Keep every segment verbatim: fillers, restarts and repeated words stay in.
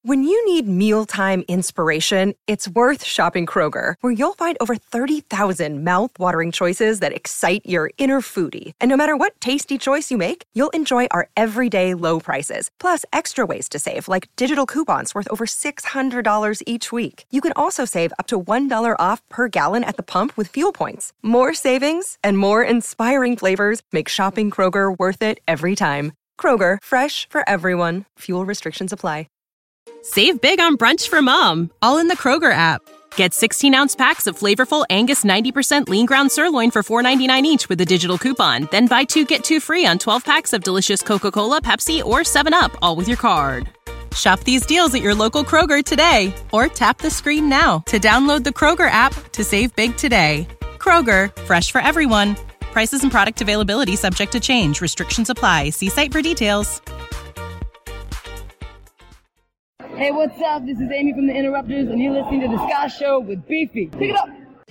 When you need mealtime inspiration, it's worth shopping Kroger, where you'll find over thirty thousand mouth-watering choices that excite your inner foodie. And no matter what tasty choice you make, you'll enjoy our everyday low prices, plus extra ways to save, like digital coupons worth over six hundred dollars each week. You can also save up to one dollar off per gallon at the pump with fuel points. More savings and more inspiring flavors make shopping Kroger worth it every time. Kroger, fresh for everyone. Fuel restrictions apply. Save big on brunch for mom, all in the Kroger app. Get sixteen-ounce packs of flavorful Angus ninety percent lean ground sirloin for four ninety-nine each with a digital coupon. Then buy two, get two free on twelve packs of delicious Coca-Cola, Pepsi, or seven up, all with your card. Shop these deals at your local Kroger today, or tap the screen now to download the Kroger app to save big today. Kroger, fresh for everyone. Prices and product availability subject to change. Restrictions apply. See site for details. Hey, what's up? This is Amy from The Interrupters, and you're listening to The Ska Show with Beefy. Pick it up!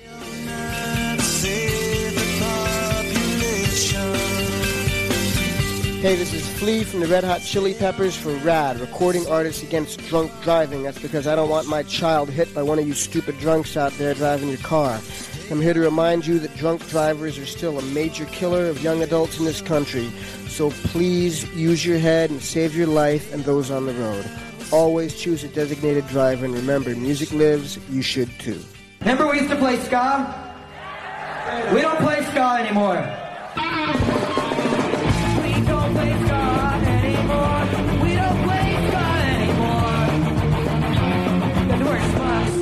Hey, this is Flea from the Red Hot Chili Peppers for RAD, Recording Artists Against Drunk Driving. That's because I don't want my child hit by one of you stupid drunks out there driving your car. I'm here to remind you that drunk drivers are still a major killer of young adults in this country. So please use your head and save your life and those on the road. Always choose a designated driver, and remember, music lives, you should too. Remember we used to play ska? We don't play ska anymore. We don't play ska anymore. We don't play ska anymore. The door sucks.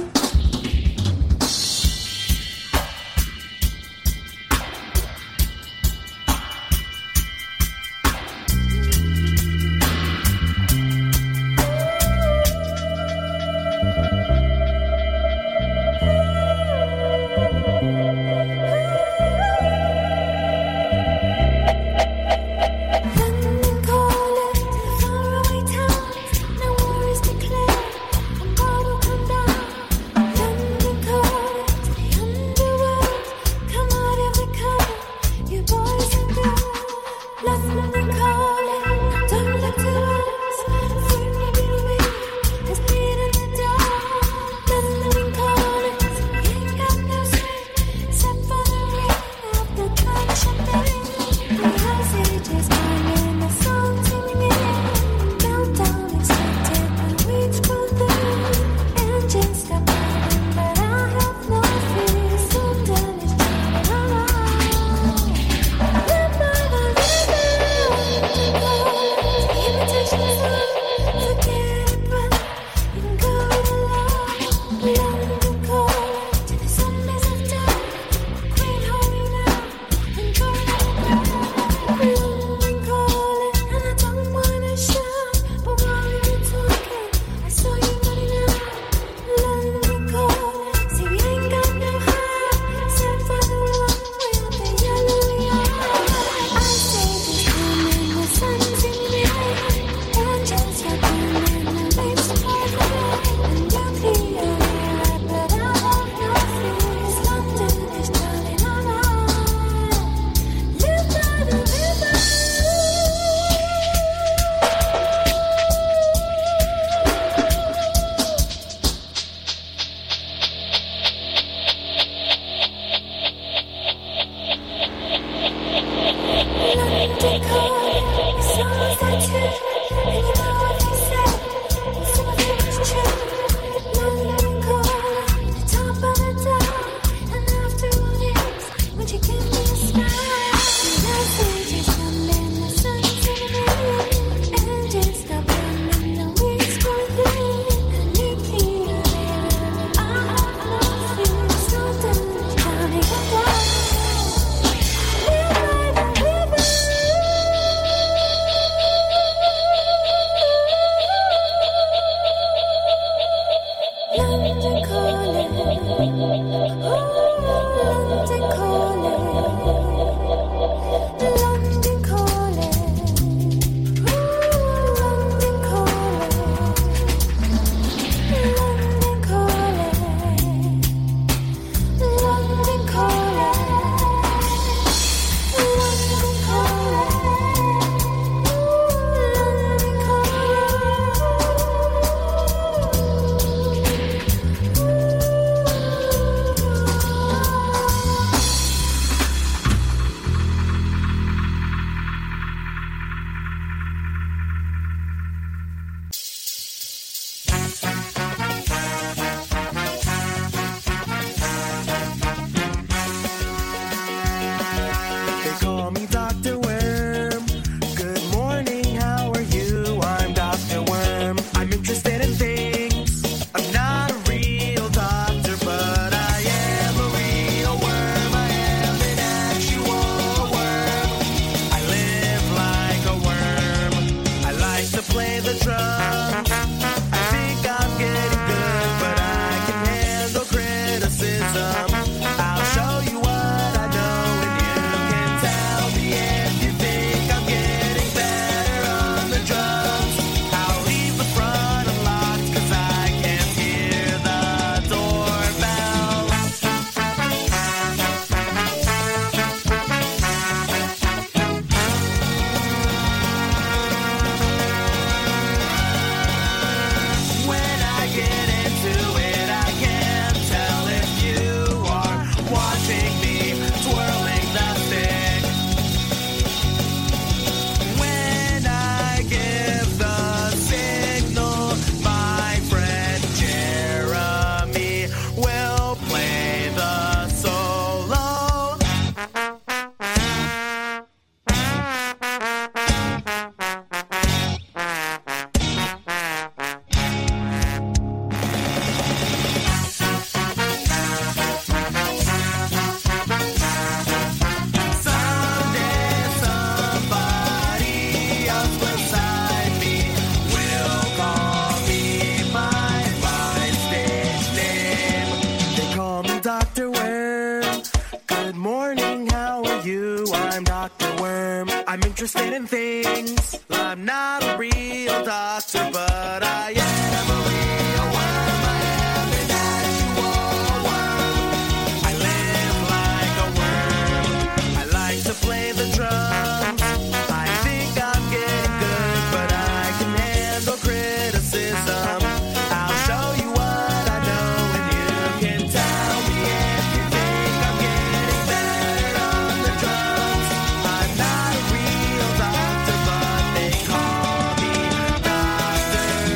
interested in things. I'm not a real doctor, but I am a real worm. I am an actual worm. I live like a worm. I like to play the drums. I think I'm getting good, but I can handle criticism. I'll show you what I know, and you can tell me if you think I'm getting better on the drums. I'm not a real doctor, but they call me Doctor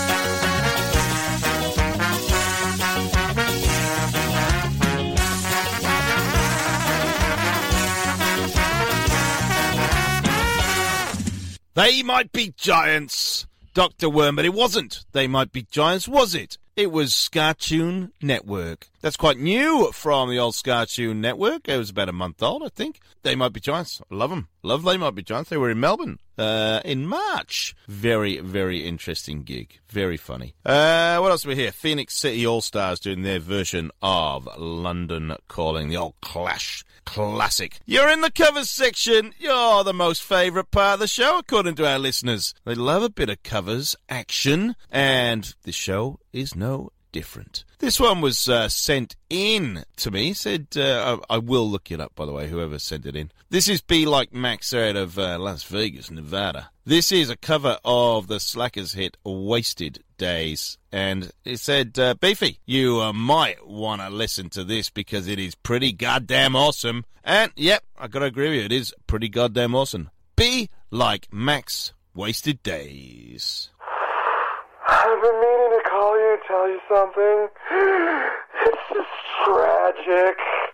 Worm. They might be giants, Doctor Worm, but it wasn't They Might Be Giants, was it? It was Scartoon Network. That's quite new from the old Scartoon Network. It was about a month old, I think. They Might Be Giants. I love them. Love They Might Be Giants. They were in Melbourne uh, in March. Very, very interesting gig. Very funny. Uh, what else do we hear? Phoenix City All-Stars doing their version of London Calling, the old Clash classic. You're in the covers section. You're the most favourite part of the show, according to our listeners. They love a bit of covers action, and the show is no different. This one was uh, sent in to me. Said uh, I, I will look it up, by the way, whoever sent it in. This is Be Like Max out of uh, Las Vegas, Nevada. This is a cover of the Slackers hit Wasted Days. And it said, uh, Beefy, you uh, might want to listen to this because it is pretty goddamn awesome. And, yep, I got to agree with you, it is pretty goddamn awesome. Be Like Max, Wasted Days. I've been meaning to call you and tell you something. It's just tragic.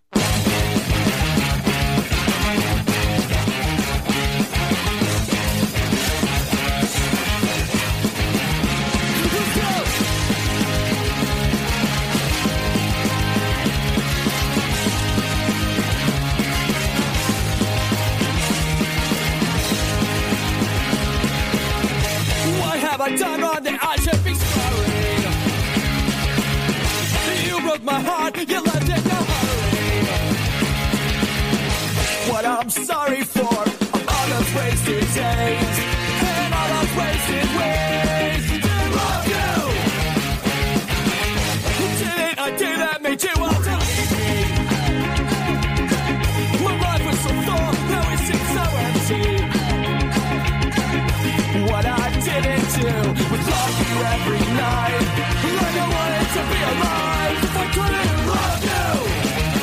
What have I done wrong that I should be sorry? You broke my heart, you left it no hurry. What I'm sorry for are all those wasted days and all those wasted ways to love you. Didn't I do that made you want to leave me? My life was so full, now it seems so empty. What I didn't do was love you every night, like I wanted to be alive. If I couldn't love you.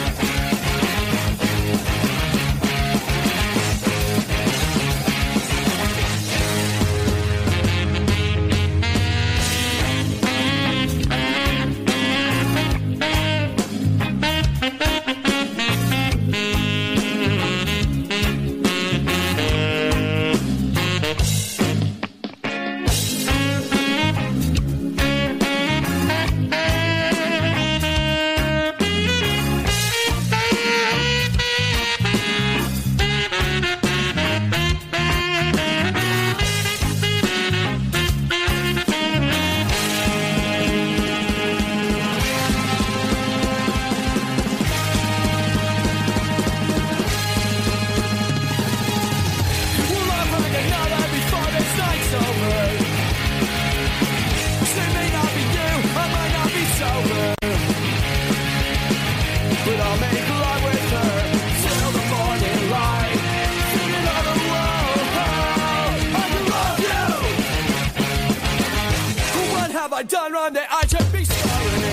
I done wrong that I should be sorry.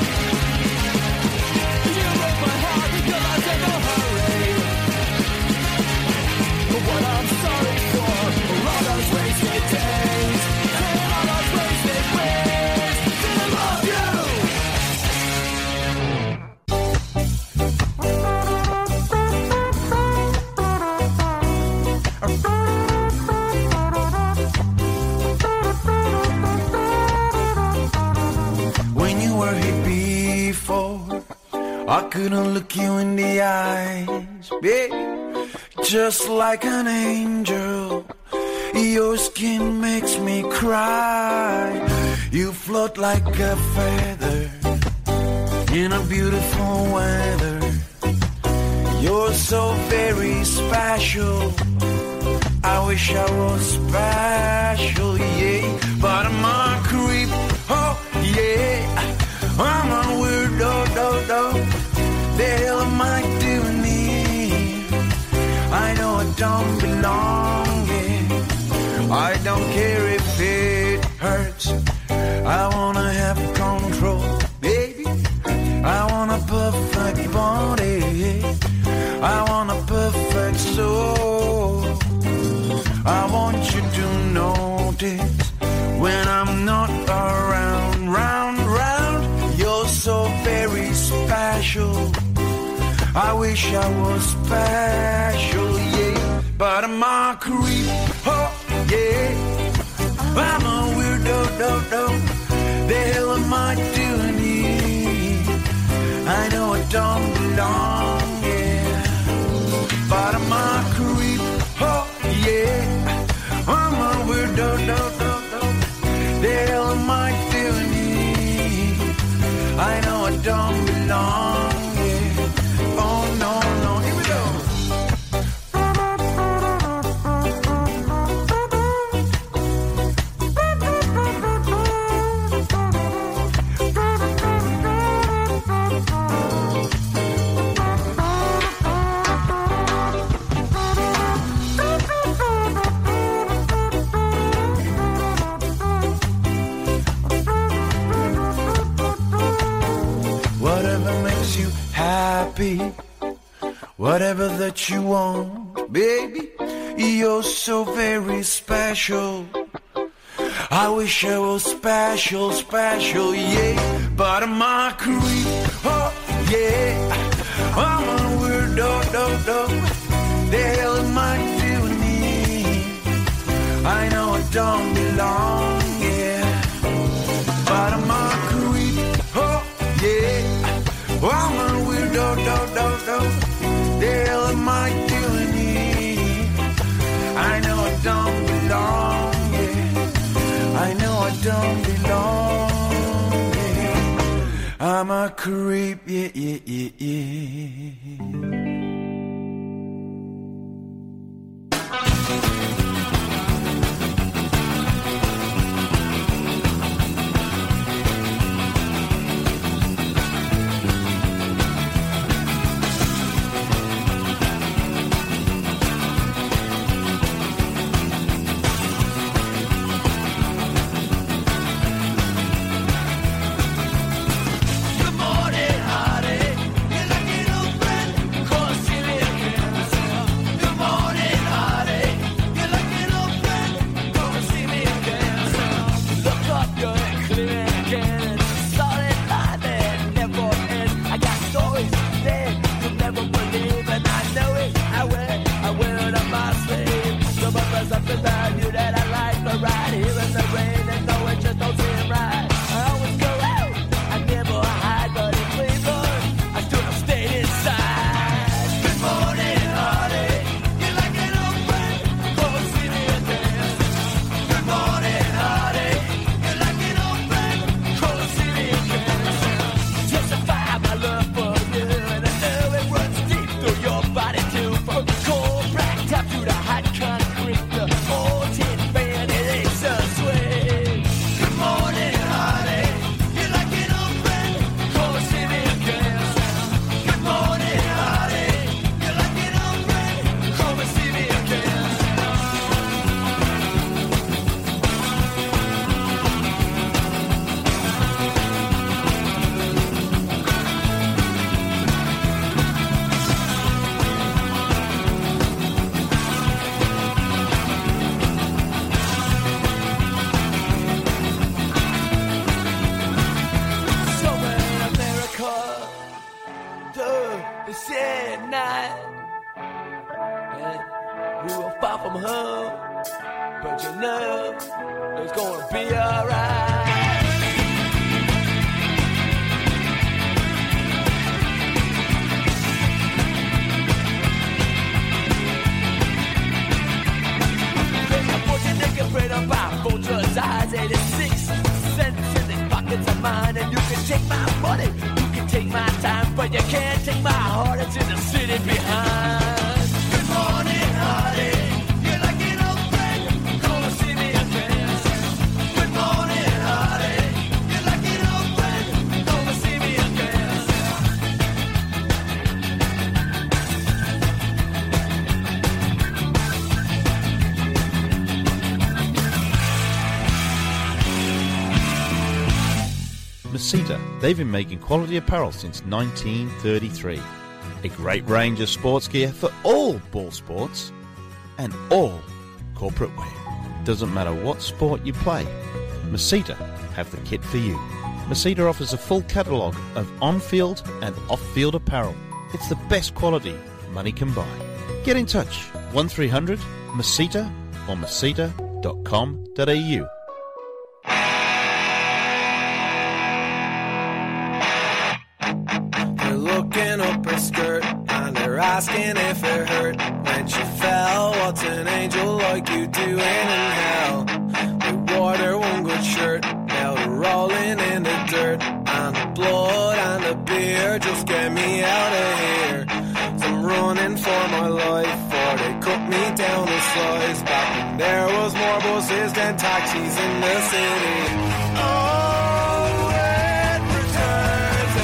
You broke my heart because I said no hurry. But what I'm sorry for are all those wasted days and all those wasted ways to love I couldn't look you in the eyes, babe. Just like an angel, your skin makes me cry. You float like a feather in a beautiful weather. You're so very special, I wish I was special, yeah, but I'm a creep, oh yeah, I'm a weirdo, do, do. The hell am I doing here? I know I don't belong here. I don't care if it hurts. I wanna have control, baby. I want a perfect body. I want a perfect soul. I want you to notice when I'm not around, round, round. You're so very special. I wish I was special, yeah, but I'm a creep, oh yeah. I'm a weirdo, do, do. The hell am I doing here? I know I don't belong, yeah, but I'm a creep, oh yeah. I'm a weirdo, do, do, do. The hell am I doing here? I know I don't belong, yeah. Oh no, no, here we go. Happy, whatever that you want, baby, you're so very special. I wish I was special, special, yeah, but I'm a creep, oh yeah. I'm a weirdo, do, do. The hell am I doing here? I know I don't belong, yeah, but I'm a creep, oh yeah. I'm a weirdo, do, do, do. The hell am I doing here? I know I don't belong, yeah. I know I don't belong, yeah. I'm a creep, yeah, yeah, yeah, yeah. Hearted to the city behind. Good morning, honey. You're like an Masita. They've been making quality apparel since nineteen thirty-three. A great range of sports gear for all ball sports and all corporate wear. Doesn't matter what sport you play, Masita have the kit for you. Masita offers a full catalogue of on-field and off-field apparel. It's the best quality money can buy. Get in touch, one three hundred Masita or masita dot com dot a u. They're looking up her skirt and they're asking if it hurt when she fell. What's an angel like you doing in hell? They wore their one good shirt, now they're rolling in the dirt, and the blood and the beer just get me out of here. So I'm running for my life, for they cut me down the slice. Back when there was more buses than taxis in the city. Oh, it returns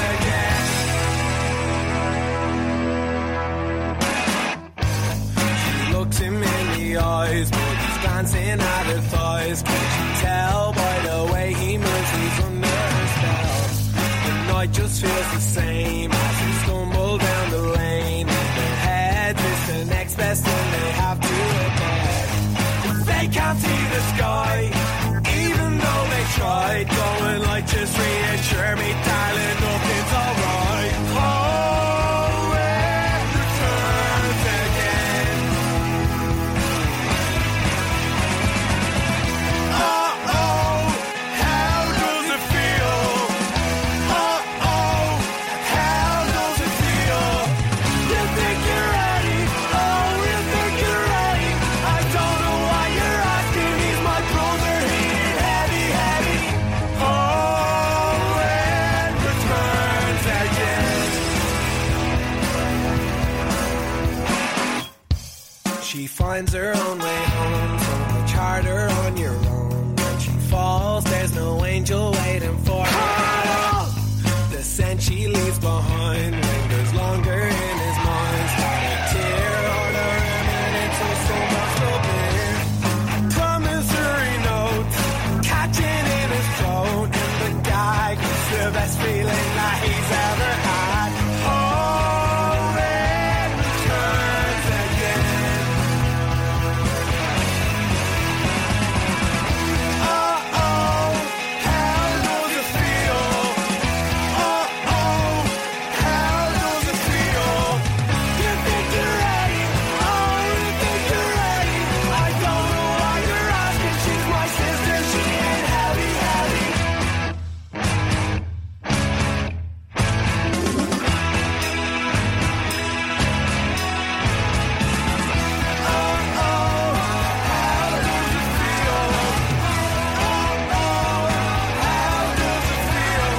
again. She looks him in the eyes, but he's glancing at her thighs. Can't you tell by the way he moves, he's under her spell? The night just feels the same as we stumble down the lane. In their heads, it's the next best thing they have to avoid. They can't see the sky, even though they tried. Going like, just reassure me, darling, nothing's alright. Oh, it returns again. Uh-oh, how does it feel? Uh-oh, how does it feel? You think you're ready? Oh, you think you're ready? I don't know why you're asking. He's my brother, he ain't heavy, heavy. Oh, it returns again. She finds her own way home, so much harder on your own. When she falls, there's no angel waiting for her. The scent she leaves behind lingers longer in his mind. Start a tear on her eminence, so so much to bear. Promissory notes catching in his throat, and the guy gets the best feeling that he's ever had. Oh, it returns again. Uh-oh, how does it feel? Uh-oh, how does it feel? You think you're ready? Oh, you think you're ready? I don't know why you're asking. She's my sister, she ain't heavy, heavy. Uh-oh, how does it feel? Uh-oh, how does it feel?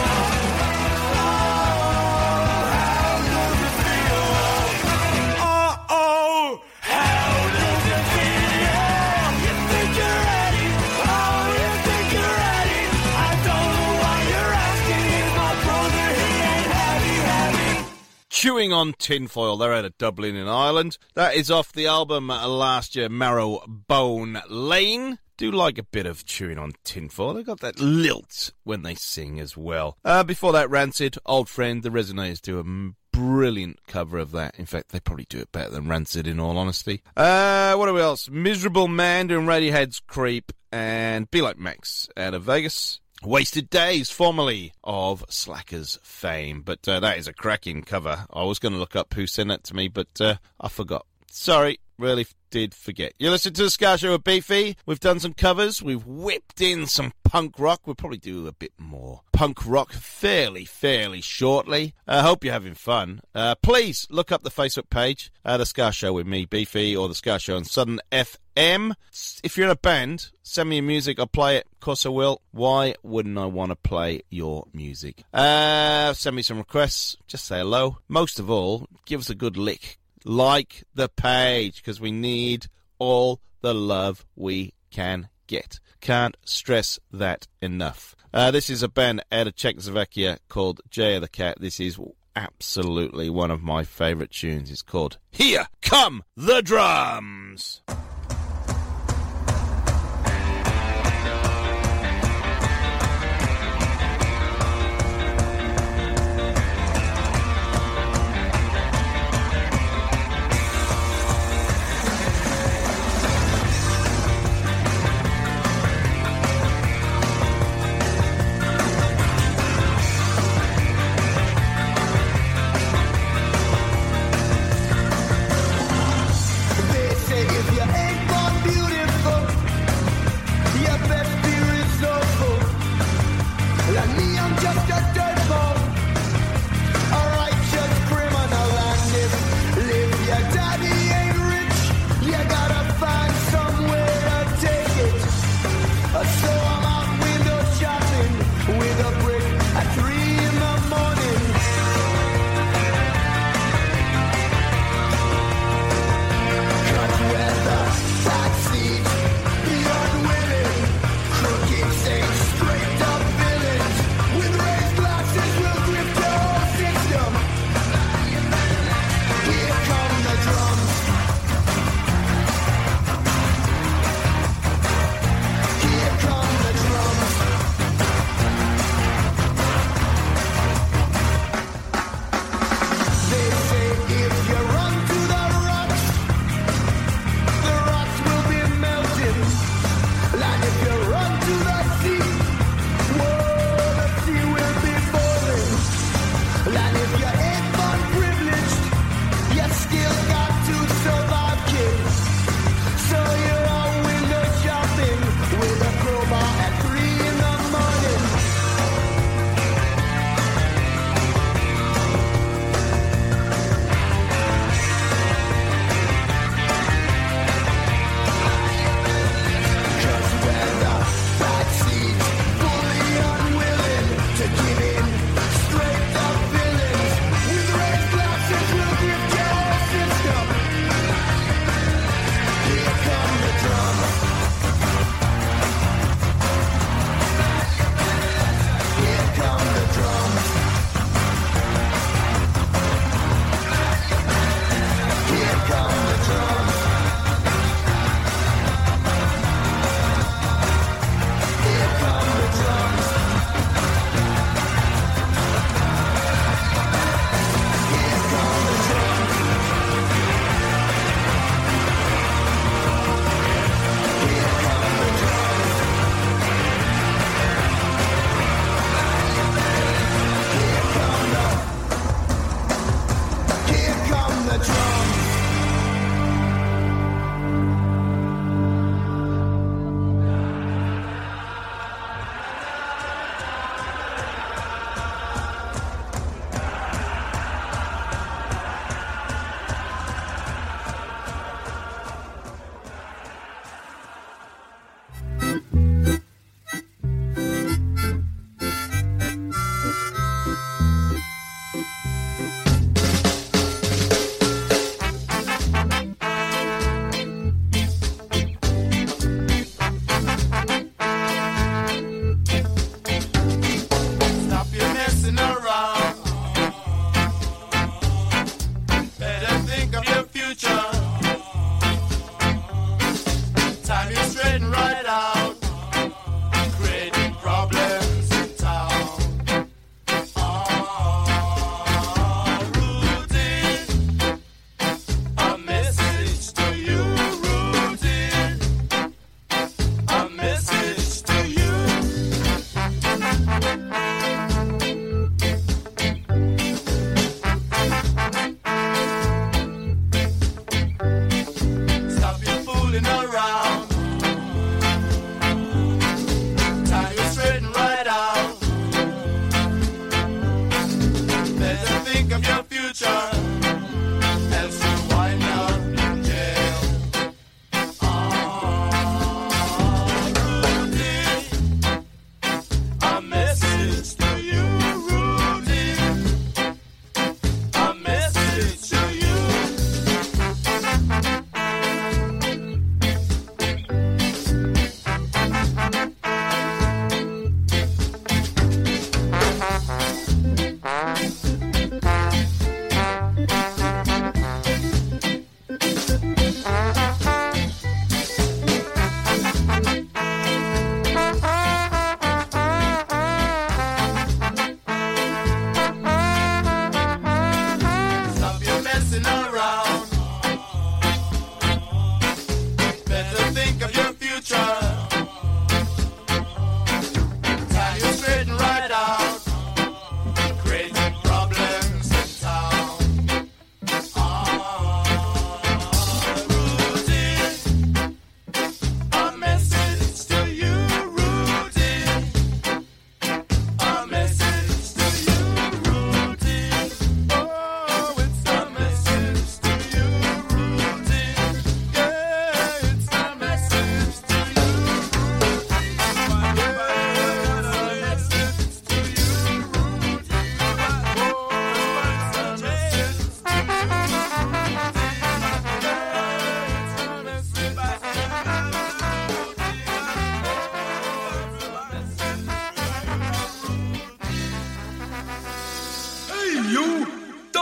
Uh-oh, how does it feel? You think you're ready? Oh, you think you're ready? I don't know why you're asking. He's my brother, he ain't heavy, heavy. Chewing on Tinfoil, they're out of Dublin in Ireland. That is off the album uh, last year, Marrow Bone Lane. Do like a bit of Chewing on Tinfoil. They've got that lilt when they sing as well. Uh, before that, Rancid, Old Friend, the Resonators do a m- brilliant cover of that. In fact, they probably do it better than Rancid, in all honesty. Uh, what else? Miserable Man doing Radiohead's Creep, and Be Like Max out of Vegas. Wasted Days, formerly of Slackers fame, but uh, that is a cracking cover. I was going to look up who sent it to me, but uh, I forgot. Sorry, really did forget. You listen to the Ska Show with Beefy. We've done some covers. We've whipped in some punk rock. We'll probably do a bit more punk rock fairly, fairly shortly. I uh, hope you're having fun. Uh, please look up the Facebook page, uh, The Ska Show with me, Beefy, or The Ska Show on Southern F M. If you're in a band, send me your music. I'll play it. Of course I will. Why wouldn't I want to play your music? Uh, send me some requests. Just say hello. Most of all, give us a good lick. Like the page, because we need all the love we can get. Can't stress that enough. Uh, this is a band out of Czechoslovakia called Jay of the Cat. This is absolutely one of my favourite tunes. It's called Here Come the Drums. me, I'm just a dirtball, a righteous criminal, and if live your daddy ain't rich, you gotta find somewhere to take it. Uh, So I'm out window shopping with a brick at three in the morning. Cut weather, taxis, the unwilling, crooked saints, straight up villains with raised glasses.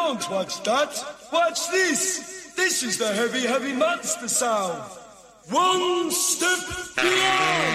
Don't watch that. Watch this. This is the heavy, heavy monster sound. One step beyond.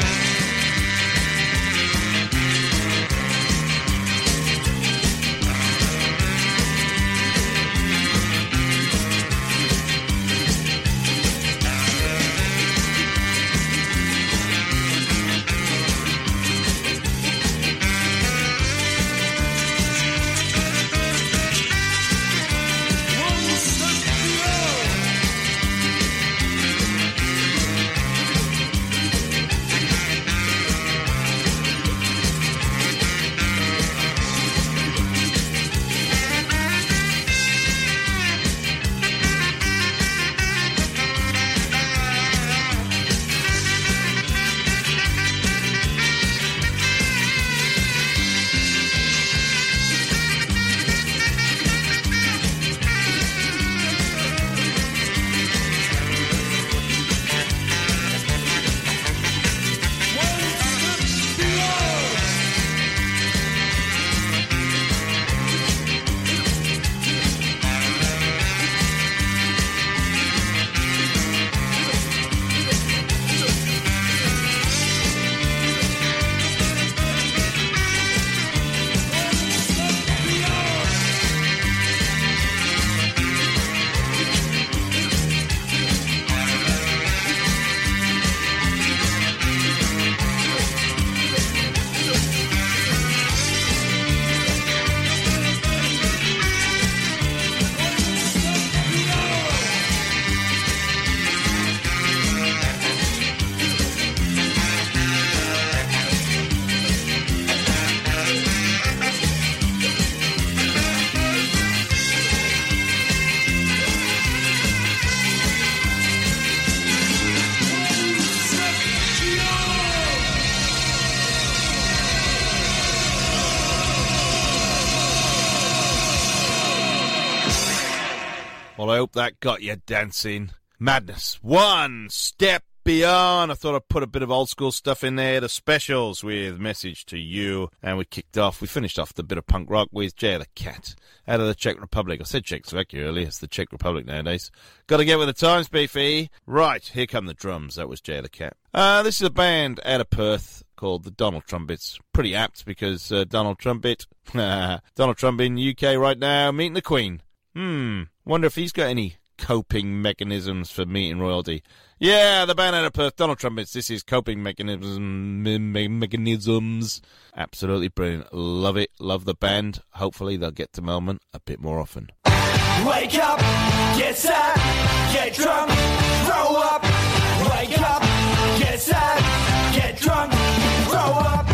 Well, I hope that got you dancing. Madness. One step beyond. I thought I'd put a bit of old school stuff in there. The Specials with Message to You. And we kicked off, we finished off the bit of punk rock with Jay the Cat out of the Czech Republic. I said Czechoslovakia earlier. It's the Czech Republic nowadays. Got to get with the times, Beefy. Right, here come the drums. That was Jay the Cat. Uh, this is a band out of Perth called the Donald Trumpets. Pretty apt because uh, Donald Trumpet, Donald Trump in the U K right now, meeting the Queen. Hmm, wonder if he's got any coping mechanisms for meeting royalty. Yeah, the band out of Perth, Donald Trumpets. This is coping mechanisms. Me- me- mechanisms. Absolutely brilliant. Love it. Love the band. Hopefully they'll get to Melbourne a bit more often. Wake up, get sad, get drunk, grow up. Wake up, get sad, get drunk, grow up.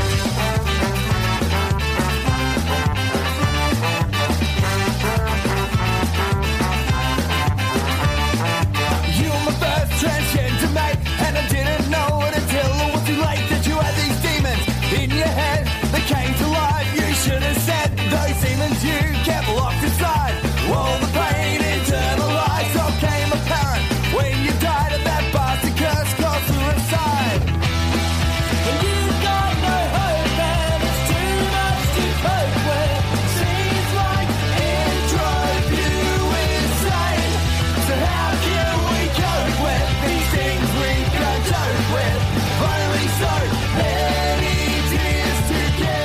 Transgender mate, and I didn't know it until it was too late that you had these demons in your head that came to life. You should have said those demons you kept locked inside. Well, the pain internalized all came apparent when you died of that bastard curse called suicide. And you got no hope and it's too much to cope with. Seems like it drove you insane. So how can we cope with these things we can't cope with? Only so many tears to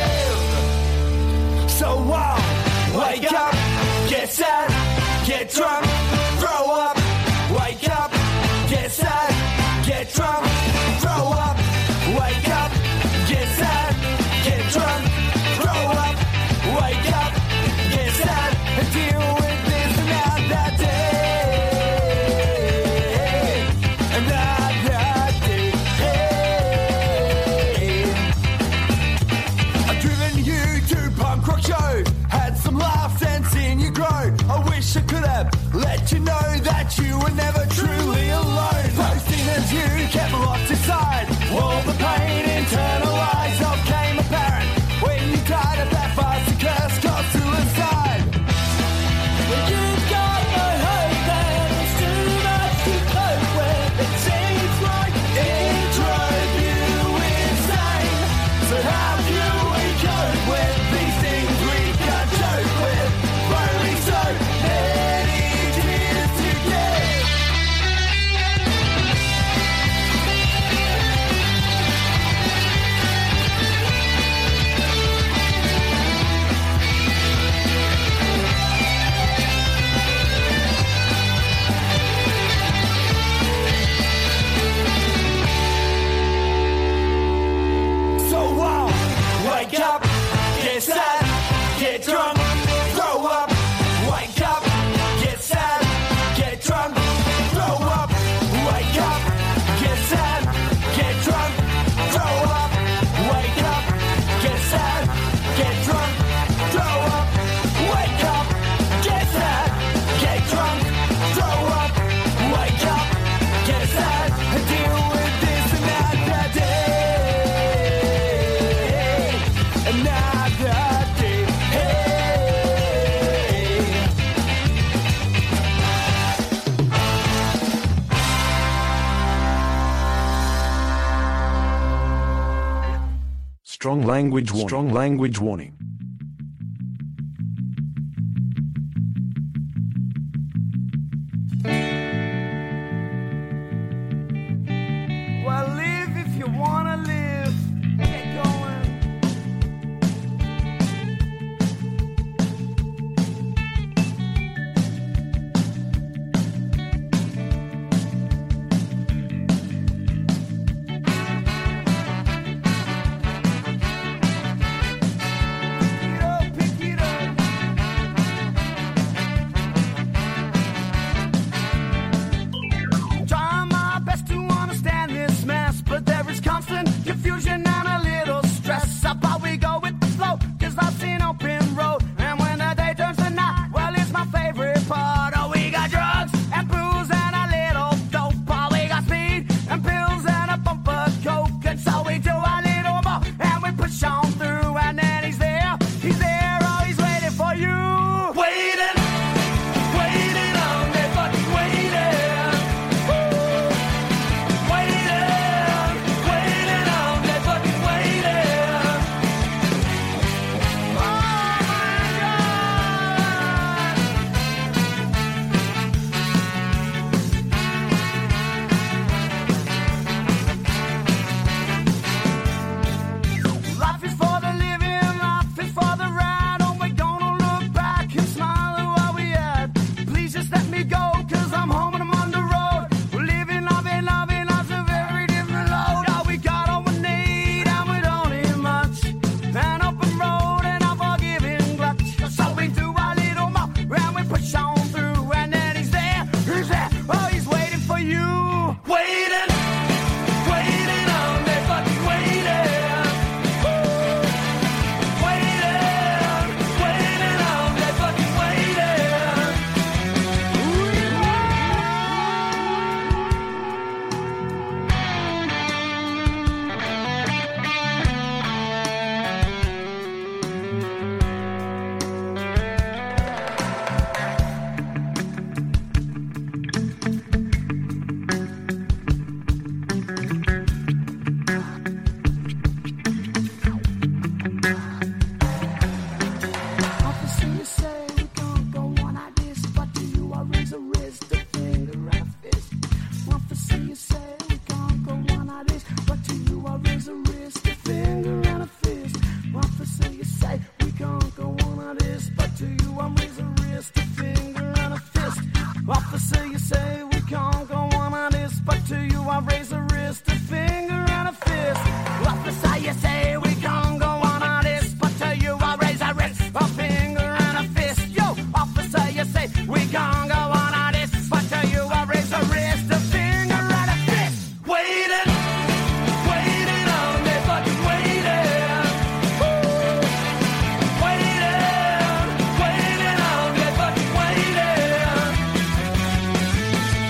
give. So wow, wake up, get sad, get drunk, grow up. Wake up, get sad, get drunk, grow up. Wake up, get sad, get drunk, grow up. Wake up, get sad, and deal with this another day. Another day. I've driven you to punk rock show, had some laughs and seen you grow. I wish I could have let you know that that day. Hey. Strong language warning. Strong language warning. Well, live if you wanna live. Get going. Trying my best to understand this mess, but there is constant confusion and a little stress. Up how we go with the flow, cause I've seen open road. And when the day turns to night, well, it's my favorite part. Oh, we got drugs and booze and a little dope. Oh, we got speed and pills and a bump of coke. And so we do a little more and we push on through. And then he's there, he's there, oh, he's waiting for you. Waiting, waiting on me, fucking waiting. Life is for the living, life is for the ride. Oh, we're gonna look back and smile at what we had. Please just let me go, cause I'm home and I'm on the road. We're living, loving, loving lives of every different load. Oh, we got all we need and we don't need much. An open road and a forgiving clutch. So we do a little more and we push on through. And then he's there, he's there, oh, he's waiting for you. Waiting, waiting on me, fucking waiting. Waiting, waiting on me, fucking waiting. Officer, you say we can't go on like this, but to you I raise a wrist, a finger and a fist. Officer, you say we can't go on like this, but to you I raise a wrist, a finger and a fist. Officer, you say we can't go on like this, but to you I raise a wrist, a finger and a fist. Officer, you say we can't go on like this, but to you I raise a wrist, a finger and a fist. Officer, you say we can't go on like this, but to you I raise a wrist, a finger and a fist. Yo, officer, you say we can't go on like this, but to you I raise a wrist, a finger and a fist. Waiting, waiting on me, fucking waiting. Waiting, waiting on me, fucking waiting.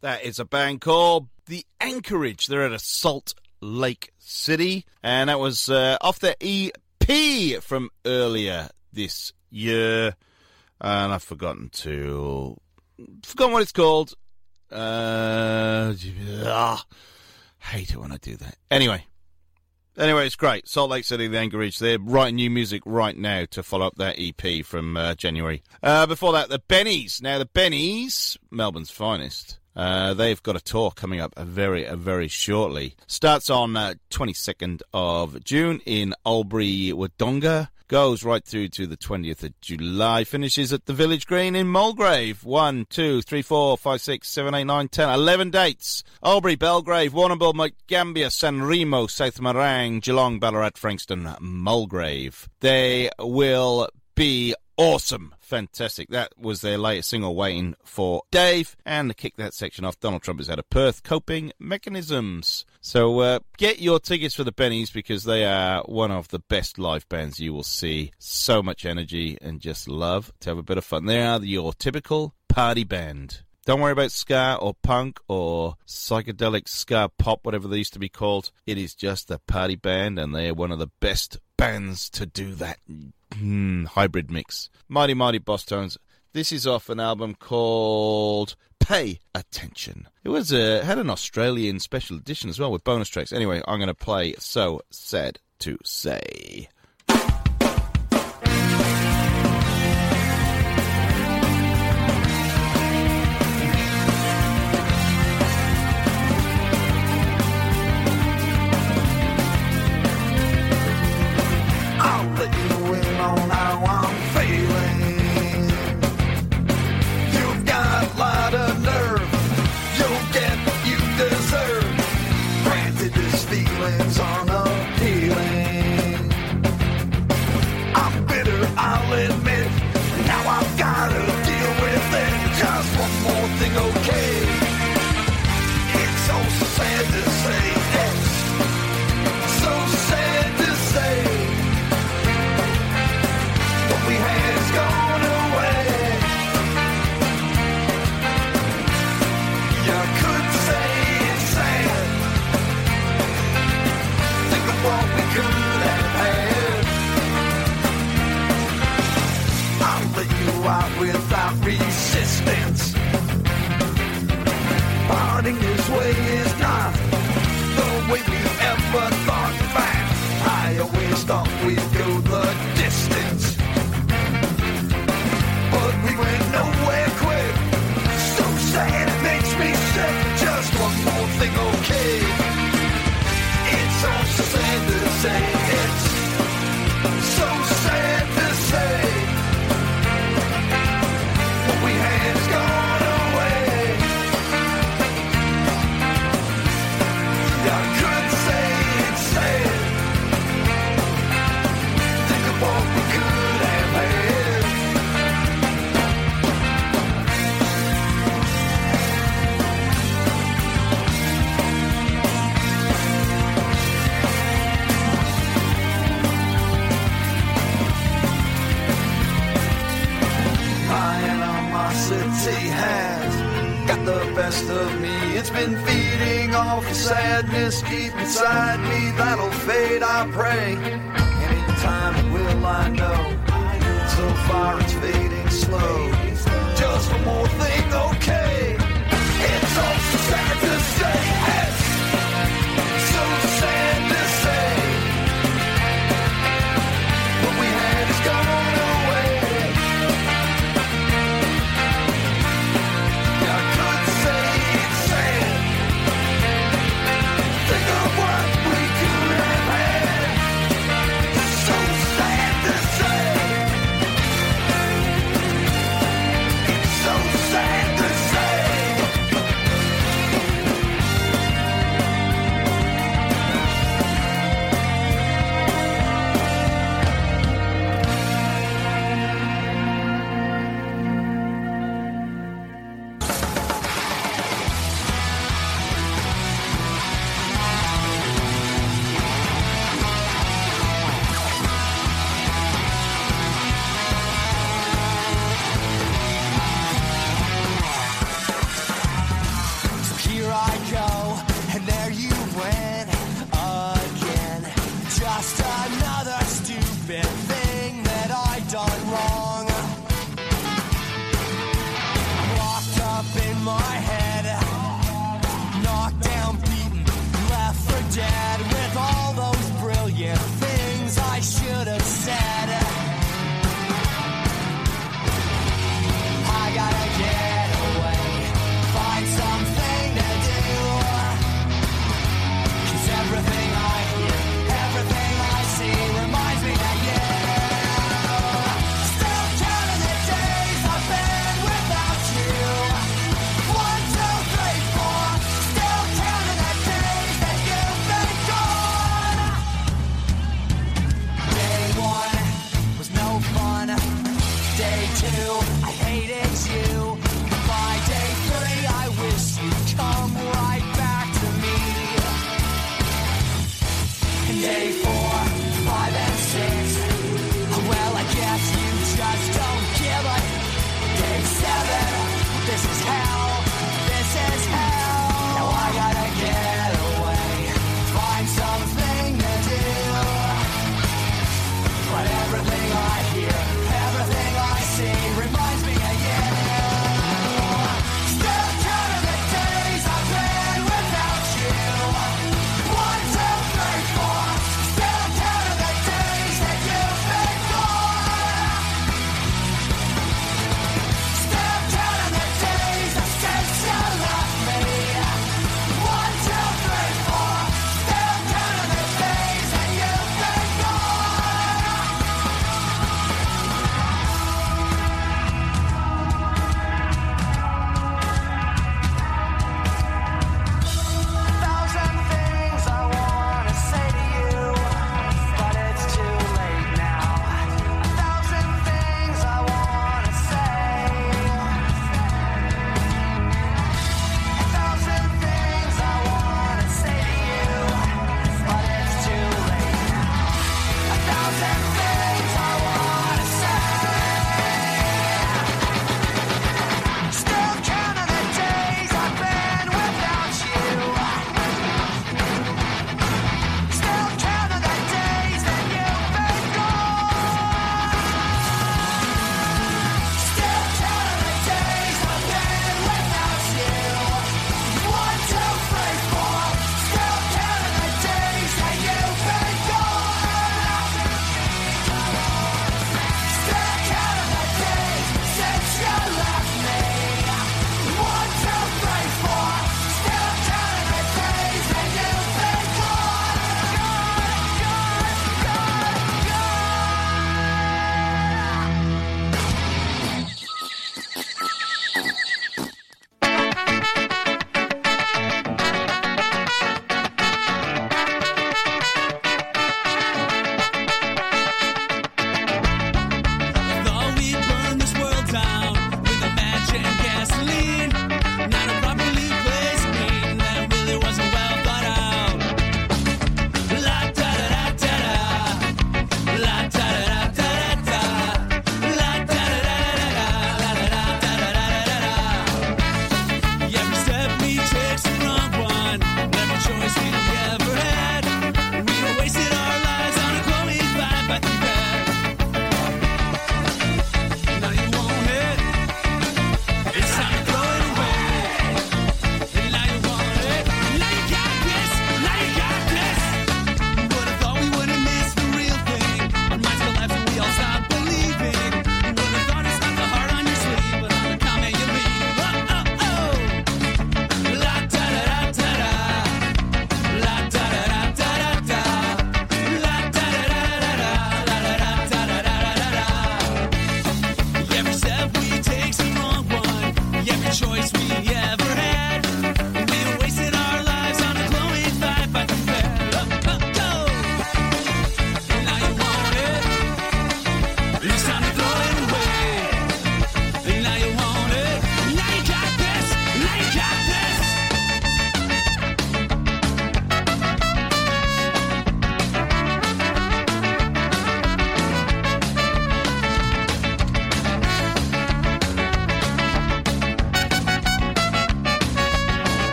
That is a band called The Anchorage. They're at a Salt Lake City, and that was uh, off their E P from earlier this year, and I've forgotten to forgotten what it's called. Uh, ah, hate it when I do that. Anyway, anyway, it's great. Salt Lake City, The Anchorage. They're writing new music right now to follow up that E P from uh, January. Uh, before that, the Bennies. Now, the Bennies, Melbourne's finest. Uh, they've got a tour coming up very, uh, very shortly. Starts on uh, twenty-second of June in Albury, Wodonga. Goes right through to the twentieth of July. Finishes at the Village Green in Mulgrave. One, two, three, four, five, six, seven, eight, nine, ten. eleven dates. Albury, Belgrave, Warrnambool, Montgambia, San Remo, South Morang, Geelong, Ballarat, Frankston, Mulgrave. They will be awesome. Fantastic. That was their latest single, Waiting for Dave. And to kick that section off, Donald Trump is out of Perth, Coping Mechanisms. So uh, get your tickets for the Bennies because they are one of the best live bands you will see. So much energy and just love to have a bit of fun. They are your typical party band. Don't worry about ska or punk or psychedelic ska pop, whatever they used to be called. It is just a party band, and they are one of the best bands to do that mm, hybrid mix. Mighty Mighty Boss Tones. This is off an album called Pay Attention. It was uh, had an Australian special edition as well with bonus tracks. Anyway, I'm going to play So Sad to Say. Without resistance, parting this way is not the way we ever thought back. I always thought we'd go the distance, but we went nowhere quick. So sad it makes me sick. Just one more thing, okay? It's all so sad to say. It's so sad to say. Has got the best of me. It's been feeding off the sadness deep inside me. That'll fade, I pray. And in time will I know. So far it's fading slow. Just one more thing, okay? It's all so sad to say. It's so sad to say. What we had is gone away. Sad to say.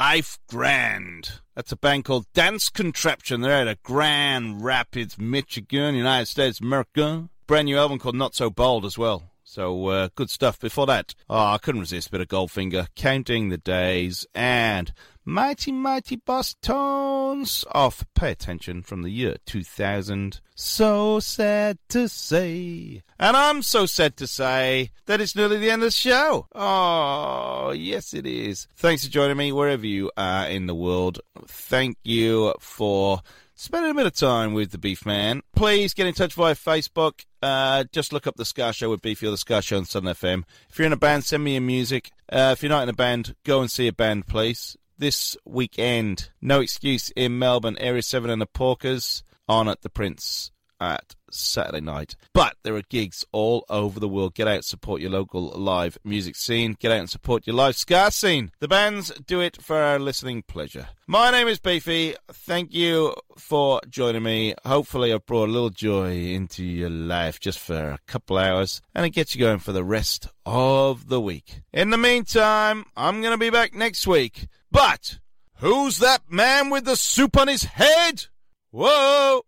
Life Grand. That's a band called Dance Contraption. They're out of Grand Rapids, Michigan, United States of America. Brand new album called Not So Bold as well. So, uh, good stuff. Before that, oh, I couldn't resist a bit of Goldfinger, Counting the Days, and Mighty Mighty Boss Tones off Pay Attention from the year two thousand. So sad to say. And I'm so sad to say that it's nearly the end of the show. Oh, yes it is. Thanks for joining me wherever you are in the world. Thank you for spending a bit of time with the Beef Man. Please get in touch via Facebook. Uh, just look up The Ska Show with Beefy or The Ska Show on Southern F M. If you're in a band, send me your music. Uh, if you're not in a band, go and see a band, please. This weekend, No Excuse in Melbourne, Area seven and the Porkers, on at the Prince at Saturday night. But there are gigs all over the world. Get out, support your local live music scene. Get out and support your live ska scene. The bands do it for our listening pleasure. My name is Beefy. Thank you for joining me. Hopefully I've brought a little joy into your life just for a couple hours, and it gets you going for the rest of the week. In the meantime, I'm going to be back next week. But who's that man with the soup on his head? Whoa!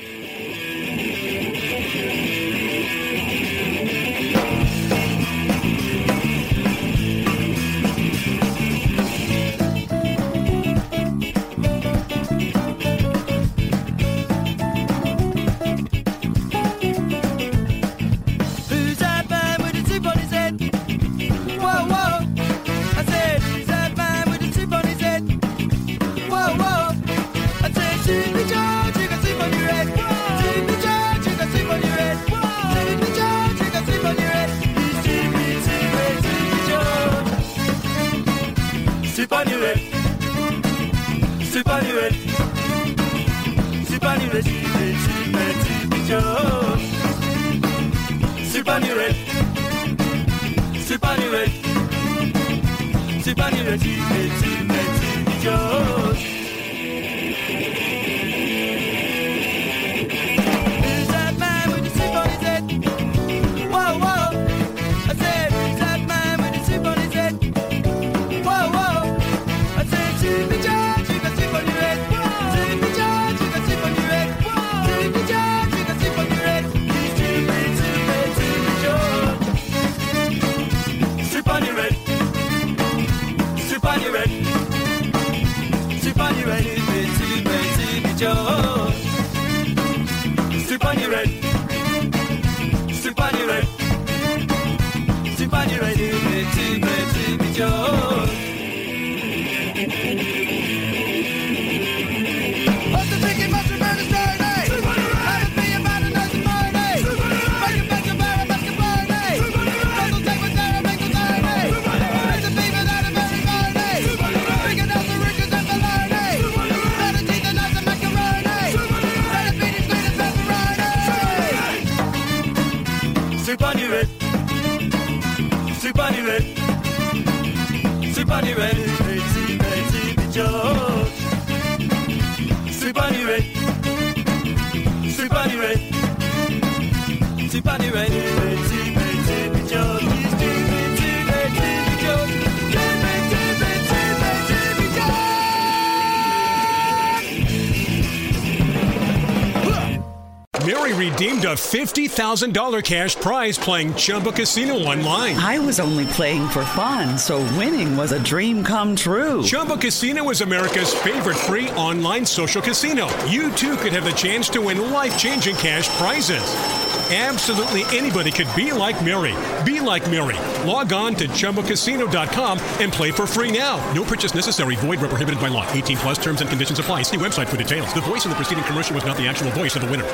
Soup on your head, soup on your head, soup on your head, soup on your head, soup on your head, soup on your head, who's that man with the soup on his head? Whoa, whoa, I said, who's that man with the soup on his head? Whoa, whoa. Soup me George, you can sleep on your head. Soup me George, you can sleep on your head. Soup me George, you can sleep on your head. He's stupid, stupid, stupid George. Soup on your head. Soup on your head. Soup on your head, stupid, stupid, stupid George. Soup on your head. Soup on your head. Soup on your head, stupid, stupid, stupid George. What's the ticket, must remember the story? How to be a man and not a money. Make a back to bar and back to party. Don't take what's there and make the tiny. It's a fever that is very funny. Bringing out the riches and baloney. Let it teeth and nuts and macaroni. Let it beat it sweet as pepperoni. Soup on your head. Soup on your head. Soup on your head. George. Soup on your head. Soup on your head. Soup on your head. Stupid, stupid George. Stupid, stupid, stupid George. Stupid, stupid, stupid, stupid George. Mary redeemed a fifty thousand dollars cash prize playing Chumba Casino online. I was only playing for fun, so winning was a dream come true. Chumba Casino is America's favorite free online social casino. You too could have the chance to win life-changing cash prizes. Absolutely anybody could be like Mary. Be like Mary. Log on to Chumba Casino dot com and play for free now. No purchase necessary. Void where prohibited by law. eighteen plus terms and conditions apply. See website for details. The voice in the preceding commercial was not the actual voice of the winner.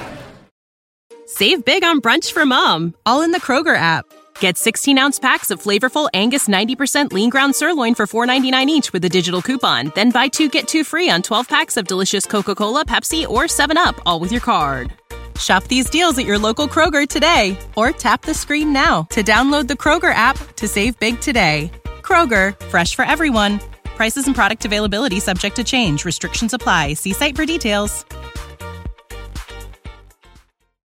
Save big on brunch for mom, all in the Kroger app. Get sixteen-ounce packs of flavorful Angus ninety percent lean ground sirloin for four ninety-nine each with a digital coupon. Then buy two, get two free on twelve packs of delicious Coca-Cola, Pepsi, or seven up, all with your card. Shop these deals at your local Kroger today, or tap the screen now to download the Kroger app to save big today. Kroger, fresh for everyone. Prices and product availability subject to change. Restrictions apply. See site for details.